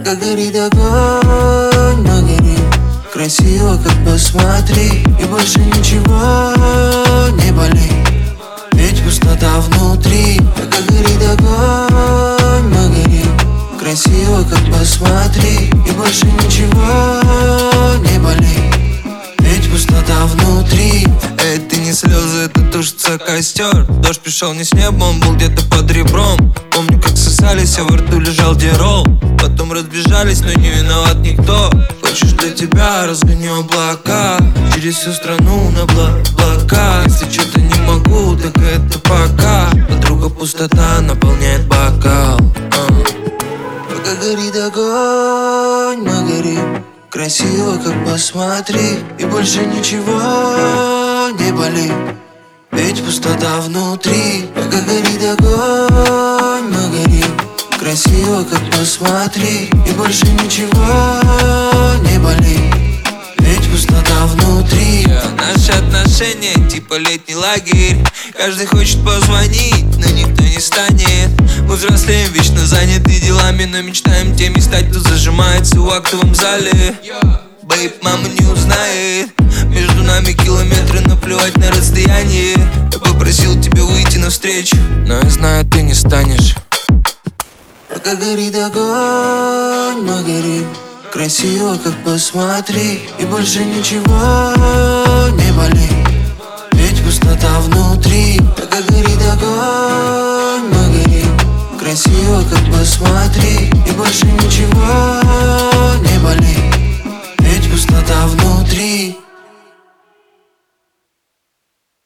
Пока горит огонь, мы горим. Красиво, как посмотри, и больше ничего не болит. Ведь пустота внутри. Пока горит огонь, мы горим. Красиво, как посмотри, и больше ничего не болит. Ведь пустота внутри. Это не слезы, это тушится костер. Дождь пришел не с неба, он был где-то под ребром. Помню, как сосались, а во рту лежал дирол. Потом разбежались, но не виноват никто. Хочешь, для тебя разгоню облака через всю страну на облака. Если что-то не могу, так это пока. Подруга, пустота наполняет бокал. Пока горит огонь, мы горим. Красиво, как посмотри, и больше ничего не болит. Ведь пустота внутри. Пока горит огонь, мы горим. Красиво, как посмотри, и больше ничего не болит. Ведь пустота внутри. Наши отношения типа летний лагерь. Каждый хочет позвонить, но никто не станет. Мы взрослеем, вечно заняты делами, но мечтаем теми стать, кто зажимается в актовом зале. Бейб, мама не узнает. Между нами километры, наплевать на расстояние. Я попросил тебя выйти навстречу, но я знаю, ты не станешь. Пока горит огонь, мы горим. Красиво, как посмотри, и больше ничего